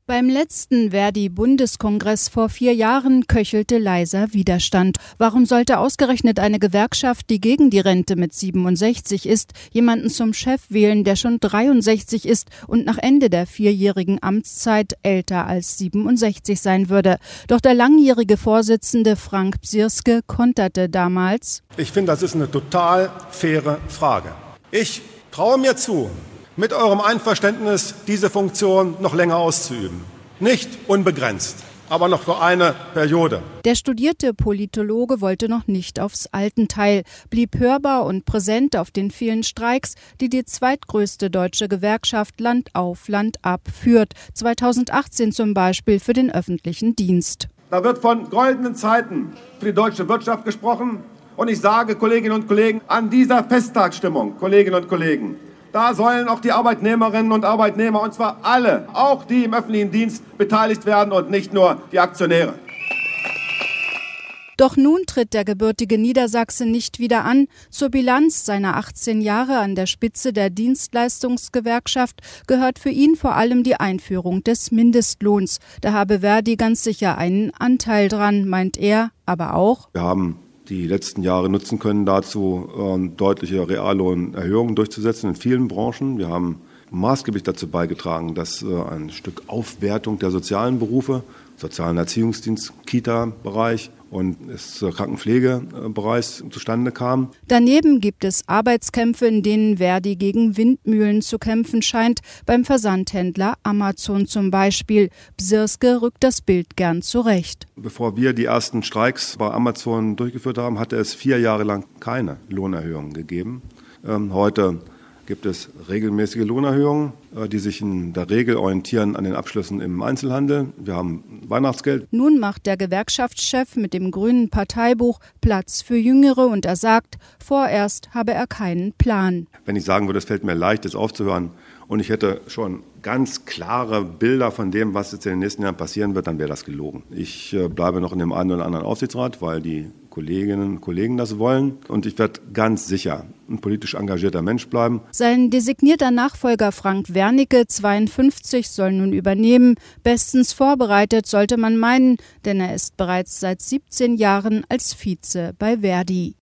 Beim letzten Verdi-Bundeskongress vor 4 Jahren köchelte leiser Widerstand. Warum sollte ausgerechnet eine Gewerkschaft, die gegen die Rente mit 67 ist, jemanden zum Chef wählen, der schon 63 ist und nach Ende der 4-jährigen Amtszeit älter als 67 sein würde? Doch der langjährige Vorsitzende Frank Bsirske konterte damals: Ich finde, das ist eine total faire Frage. Ich traue mir zu, mit eurem Einverständnis diese Funktion noch länger auszuüben. Nicht unbegrenzt, aber noch für eine Periode. Der studierte Politologe wollte noch nicht aufs Altenteil, blieb hörbar und präsent auf den vielen Streiks, die die zweitgrößte deutsche Gewerkschaft Land auf, Land ab führt. 2018 zum Beispiel für den öffentlichen Dienst. Da wird von goldenen Zeiten für die deutsche Wirtschaft gesprochen. Und ich sage, Kolleginnen und Kollegen, an dieser Festtagsstimmung, Kolleginnen und Kollegen, da sollen auch die Arbeitnehmerinnen und Arbeitnehmer, und zwar alle, auch die im öffentlichen Dienst, beteiligt werden und nicht nur die Aktionäre. Doch nun tritt der gebürtige Niedersachse nicht wieder an. Zur Bilanz seiner 18 Jahre an der Spitze der Dienstleistungsgewerkschaft gehört für ihn vor allem die Einführung des Mindestlohns. Da habe Verdi ganz sicher einen Anteil dran, meint er, aber auch: Wir haben die letzten Jahre nutzen können dazu, deutliche Reallohnerhöhungen durchzusetzen in vielen Branchen. Wir haben maßgeblich dazu beigetragen, dass ein Stück Aufwertung der sozialen Berufe, sozialen Erziehungsdienst, Kita-Bereich und des Krankenpflegebereichs zustande kam. Daneben gibt es Arbeitskämpfe, in denen Verdi gegen Windmühlen zu kämpfen scheint, beim Versandhändler Amazon zum Beispiel. Bsirske rückt das Bild gern zurecht. Bevor wir die ersten Streiks bei Amazon durchgeführt haben, hatte es 4 Jahre lang keine Lohnerhöhungen gegeben. Heute gibt es regelmäßige Lohnerhöhungen, die sich in der Regel orientieren an den Abschlüssen im Einzelhandel. Wir haben Weihnachtsgeld. Nun macht der Gewerkschaftschef mit dem grünen Parteibuch Platz für Jüngere und er sagt, vorerst habe er keinen Plan. Wenn ich sagen würde, es fällt mir leicht, jetzt aufzuhören und ich hätte schon ganz klare Bilder von dem, was jetzt in den nächsten Jahren passieren wird, dann wäre das gelogen. Ich bleibe noch in dem einen oder anderen Aufsichtsrat, weil die Kolleginnen und Kollegen das wollen. Und ich werde ganz sicher ein politisch engagierter Mensch bleiben. Sein designierter Nachfolger Frank Wernicke, 52, soll nun übernehmen. Bestens vorbereitet sollte man meinen, denn er ist bereits seit 17 Jahren als Vize bei Verdi.